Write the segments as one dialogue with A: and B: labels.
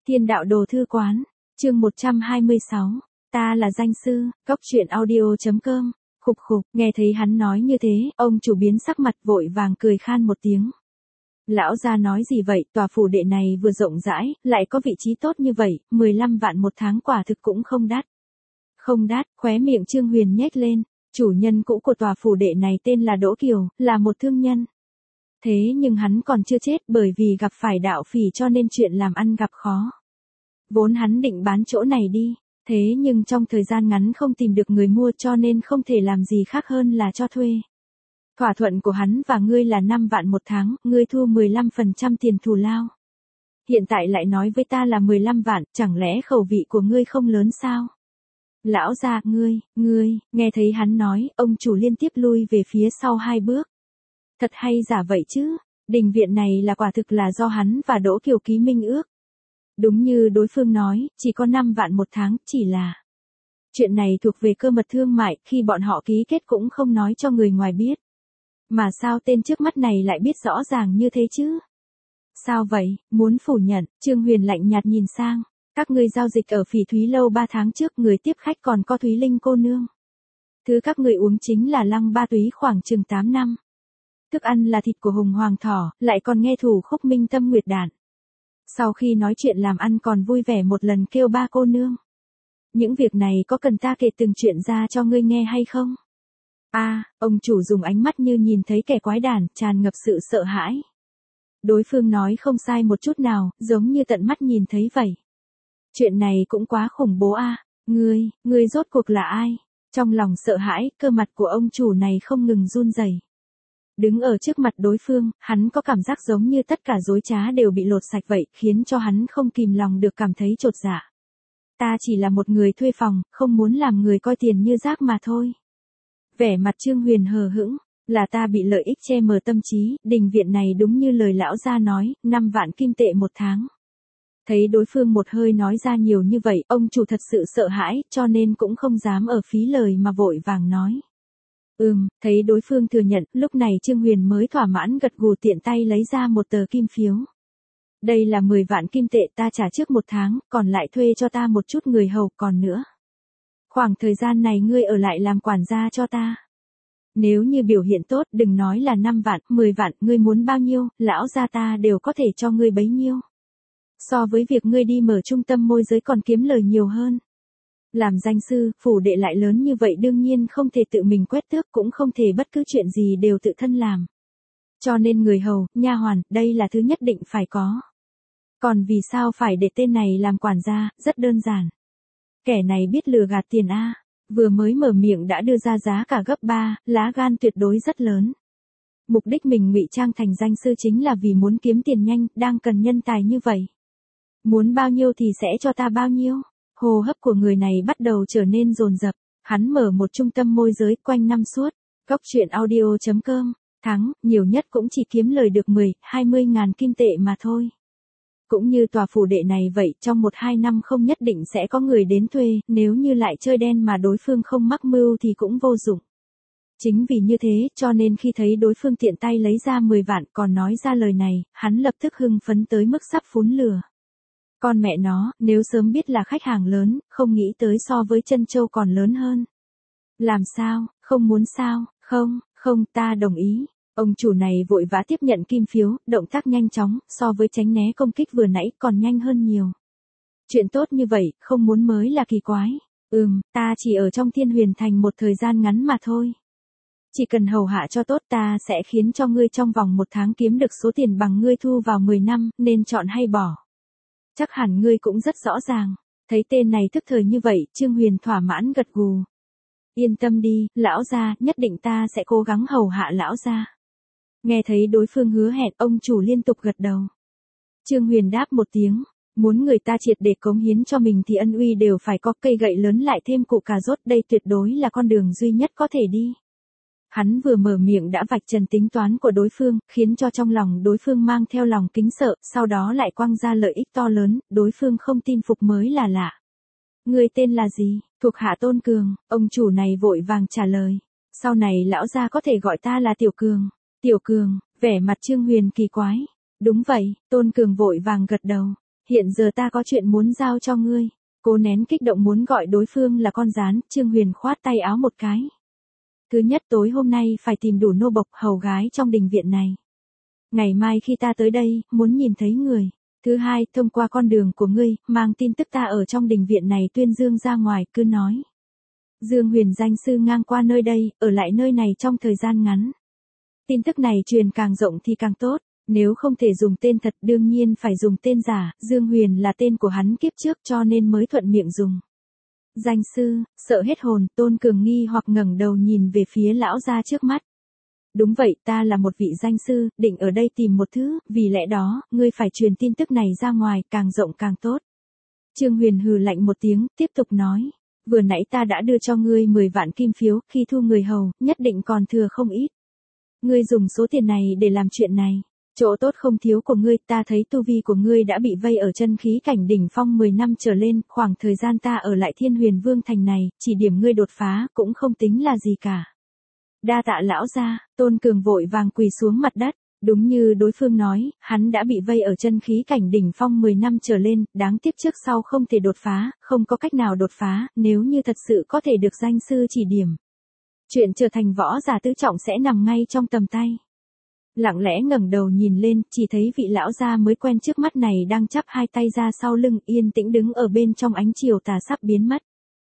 A: Thiên đạo đồ thư quán, chương 126, ta là danh sư, góc truyện audio.com, khục khục, nghe thấy hắn nói như thế, ông chủ biến sắc mặt vội vàng cười khan một tiếng. Lão gia nói gì vậy, tòa phủ đệ này vừa rộng rãi, lại có vị trí tốt như vậy, 15 vạn một tháng quả thực cũng không đắt. Không đắt, khóe miệng Trương Huyền nhếch lên, chủ nhân cũ của tòa phủ đệ này tên là Đỗ Kiều, là một thương nhân. Thế nhưng hắn còn chưa chết bởi vì gặp phải đạo phỉ cho nên chuyện làm ăn gặp khó. Vốn hắn định bán chỗ này đi, thế nhưng trong thời gian ngắn không tìm được người mua cho nên không thể làm gì khác hơn là cho thuê. Thỏa thuận của hắn và ngươi là 5 vạn một tháng, ngươi thu 15% tiền thù lao. Hiện tại lại nói với ta là 15 vạn, chẳng lẽ khẩu vị của ngươi không lớn sao? Lão gia, ngươi, nghe thấy hắn nói, ông chủ liên tiếp lui về phía sau 2 bước. Thật hay giả vậy chứ, đình viện này là quả thực là do hắn và Đỗ Kiều ký minh ước. Đúng như đối phương nói, chỉ có 5 vạn một tháng, chỉ là... Chuyện này thuộc về cơ mật thương mại, khi bọn họ ký kết cũng không nói cho người ngoài biết. Mà sao tên trước mắt này lại biết rõ ràng như thế chứ? Sao vậy, muốn phủ nhận, Trương Huyền lạnh nhạt nhìn sang. Các ngươi giao dịch ở Phỉ Thúy Lâu 3 tháng trước, người tiếp khách còn có Thúy Linh cô nương. Thứ các ngươi uống chính là Lăng Ba Túy khoảng chừng 8 năm. Thức ăn là thịt của Hùng Hoàng Thỏ, lại còn nghe thủ khúc Minh Tâm Nguyệt Đản. Sau khi nói chuyện làm ăn còn vui vẻ một lần kêu ba cô nương. Những việc này có cần ta kể từng chuyện ra cho ngươi nghe hay không? Ông chủ dùng ánh mắt như nhìn thấy kẻ quái đản, tràn ngập sự sợ hãi. Đối phương nói không sai một chút nào, giống như tận mắt nhìn thấy vậy. Chuyện này cũng quá khủng bố a. Ngươi rốt cuộc là ai? Trong lòng sợ hãi, cơ mặt của ông chủ này không ngừng run rẩy. Đứng ở trước mặt đối phương, hắn có cảm giác giống như tất cả dối trá đều bị lột sạch vậy, khiến cho hắn không kìm lòng được cảm thấy chột dạ. Ta chỉ là một người thuê phòng, không muốn làm người coi tiền như rác mà thôi. Vẻ mặt Trương Huyền hờ hững, là ta bị lợi ích che mờ tâm trí, đình viện này đúng như lời lão gia nói, 5 vạn kim tệ một tháng. Thấy đối phương một hơi nói ra nhiều như vậy, ông chủ thật sự sợ hãi, cho nên cũng không dám ở phí lời mà vội vàng nói. Thấy đối phương thừa nhận, lúc này Trương Huyền mới thỏa mãn gật gù tiện tay lấy ra một tờ kim phiếu. Đây là 10 vạn kim tệ ta trả trước 1 tháng, còn lại thuê cho ta một chút người hầu còn nữa. Khoảng thời gian này ngươi ở lại làm quản gia cho ta. Nếu như biểu hiện tốt, đừng nói là 5 vạn, 10 vạn, ngươi muốn bao nhiêu, lão gia ta đều có thể cho ngươi bấy nhiêu. So với việc ngươi đi mở trung tâm môi giới còn kiếm lời nhiều hơn. Làm danh sư, phủ đệ lại lớn như vậy đương nhiên không thể tự mình quét tước, cũng không thể bất cứ chuyện gì đều tự thân làm. Cho nên người hầu, nha hoàn, đây là thứ nhất định phải có. Còn vì sao phải để tên này làm quản gia, rất đơn giản. Kẻ này biết lừa gạt tiền a, vừa mới mở miệng đã đưa ra giá cả gấp 3, lá gan tuyệt đối rất lớn. Mục đích mình ngụy trang thành danh sư chính là vì muốn kiếm tiền nhanh, đang cần nhân tài như vậy. Muốn bao nhiêu thì sẽ cho ta bao nhiêu. Hô hấp của người này bắt đầu trở nên dồn dập. Hắn mở một trung tâm môi giới quanh năm suốt. Góc truyện audio.com. Tháng, nhiều nhất cũng chỉ kiếm lời được 10-20 ngàn kim tệ mà thôi. Cũng như tòa phủ đệ này vậy, trong 1-2 năm không nhất định sẽ có người đến thuê, nếu như lại chơi đen mà đối phương không mắc mưu thì cũng vô dụng. Chính vì như thế, cho nên khi thấy đối phương tiện tay lấy ra 10 vạn còn nói ra lời này, hắn lập tức hưng phấn tới mức sắp phún lửa. Con mẹ nó, nếu sớm biết là khách hàng lớn, không nghĩ tới so với Trân Châu còn lớn hơn. Làm sao, không muốn sao, không, ta đồng ý. Ông chủ này vội vã tiếp nhận kim phiếu, động tác nhanh chóng, so với tránh né công kích vừa nãy còn nhanh hơn nhiều. Chuyện tốt như vậy, không muốn mới là kỳ quái. Ta chỉ ở trong Thiên Huyền Thành một thời gian ngắn mà thôi. Chỉ cần hầu hạ cho tốt ta sẽ khiến cho ngươi trong vòng 1 tháng kiếm được số tiền bằng ngươi thu vào 10 năm, nên chọn hay bỏ. Chắc hẳn ngươi cũng rất rõ ràng. Thấy tên này thức thời như vậy, Trương Huyền thỏa mãn gật gù. Yên tâm đi, lão gia, nhất định ta sẽ cố gắng hầu hạ lão gia. Nghe thấy đối phương hứa hẹn, ông chủ liên tục gật đầu. Trương Huyền đáp một tiếng, muốn người ta triệt để cống hiến cho mình thì ân uy đều phải có, cây gậy lớn lại thêm củ cà rốt, đây tuyệt đối là con đường duy nhất có thể đi. Hắn vừa mở miệng đã vạch trần tính toán của đối phương, khiến cho trong lòng đối phương mang theo lòng kính sợ, sau đó lại quăng ra lợi ích to lớn, đối phương không tin phục mới là lạ. Người tên là gì? Thuộc hạ Tôn Cường, ông chủ này vội vàng trả lời. Sau này lão gia có thể gọi ta là Tiểu Cường. Tiểu Cường, vẻ mặt Trương Huyền kỳ quái. Đúng vậy, Tôn Cường vội vàng gật đầu. hiện giờ ta có chuyện muốn giao cho ngươi. Cố nén kích động muốn gọi đối phương là con gián, Trương Huyền khoát tay áo một cái. Thứ nhất, tối hôm nay phải tìm đủ nô bộc hầu gái trong đình viện này. Ngày mai khi ta tới đây, muốn nhìn thấy người. Thứ hai, thông qua con đường của ngươi, mang tin tức ta ở trong đình viện này tuyên dương ra ngoài, cứ nói. Dương Huyền danh sư ngang qua nơi đây, ở lại nơi này trong thời gian ngắn. Tin tức này truyền càng rộng thì càng tốt, nếu không thể dùng tên thật đương nhiên phải dùng tên giả, Dương Huyền là tên của hắn kiếp trước cho nên mới thuận miệng dùng. Danh sư, sợ hết hồn, Tôn Cường nghi hoặc ngẩng đầu nhìn về phía lão gia trước mắt. Đúng vậy, ta là một vị danh sư, định ở đây tìm một thứ, vì lẽ đó, ngươi phải truyền tin tức này ra ngoài, càng rộng càng tốt. Trương Huyền hừ lạnh một tiếng, tiếp tục nói. Vừa nãy ta đã đưa cho ngươi 10 vạn kim phiếu, khi thu người hầu, nhất định còn thừa không ít. Ngươi dùng số tiền này để làm chuyện này. Chỗ tốt không thiếu của ngươi, ta thấy tu vi của ngươi đã bị vây ở chân khí cảnh đỉnh phong 10 năm trở lên, khoảng thời gian ta ở lại Thiên Huyền Vương thành này, chỉ điểm ngươi đột phá, cũng không tính là gì cả. Đa tạ lão gia, Tôn Cường vội vàng quỳ xuống mặt đất, đúng như đối phương nói, hắn đã bị vây ở chân khí cảnh đỉnh phong 10 năm trở lên, đáng tiếc trước sau không thể đột phá, không có cách nào đột phá, nếu như thật sự có thể được danh sư chỉ điểm. Chuyện trở thành võ giả tứ trọng sẽ nằm ngay trong tầm tay. Lặng lẽ ngẩng đầu nhìn lên, chỉ thấy vị lão gia mới quen trước mắt này đang chắp hai tay ra sau lưng, yên tĩnh đứng ở bên trong ánh chiều tà sắp biến mất.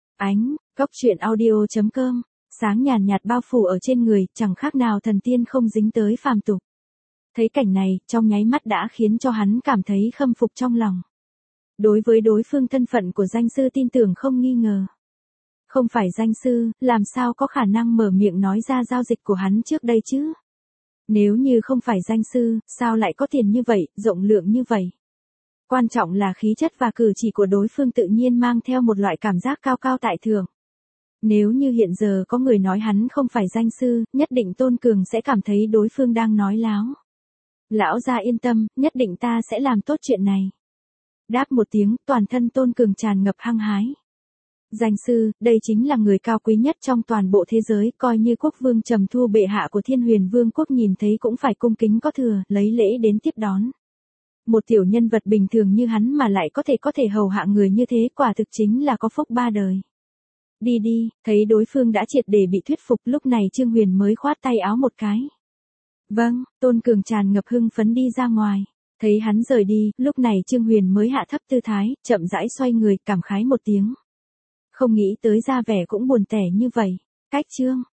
A: Cốc truyện audio.com, sáng nhàn nhạt bao phủ ở trên người, chẳng khác nào thần tiên không dính tới phàm tục. Thấy cảnh này, trong nháy mắt đã khiến cho hắn cảm thấy khâm phục trong lòng. Đối với đối phương thân phận của danh sư tin tưởng không nghi ngờ. Không phải danh sư, làm sao có khả năng mở miệng nói ra giao dịch của hắn trước đây chứ? Nếu như không phải danh sư, sao lại có tiền như vậy, rộng lượng như vậy? Quan trọng là khí chất và cử chỉ của đối phương tự nhiên mang theo một loại cảm giác cao cao tại thượng. Nếu như hiện giờ có người nói hắn không phải danh sư, nhất định Tôn Cường sẽ cảm thấy đối phương đang nói láo. Lão gia yên tâm, nhất định ta sẽ làm tốt chuyện này. Đáp một tiếng, toàn thân Tôn Cường tràn ngập hăng hái. Danh sư, đây chính là người cao quý nhất trong toàn bộ thế giới, coi như quốc vương Trầm Thu bệ hạ của Thiên Huyền Vương quốc nhìn thấy cũng phải cung kính có thừa, lấy lễ đến tiếp đón. Một tiểu nhân vật bình thường như hắn mà lại có thể hầu hạ người như thế, quả thực chính là có phúc ba đời. Đi đi, thấy đối phương đã triệt để bị thuyết phục, lúc này Trương Huyền mới khoát tay áo một cái. Vâng, Tôn Cường tràn ngập hưng phấn đi ra ngoài. Thấy hắn rời đi, lúc này Trương Huyền mới hạ thấp tư thái, chậm rãi xoay người, cảm khái một tiếng. Không nghĩ tới ra vẻ cũng buồn tẻ như vậy. Cách chương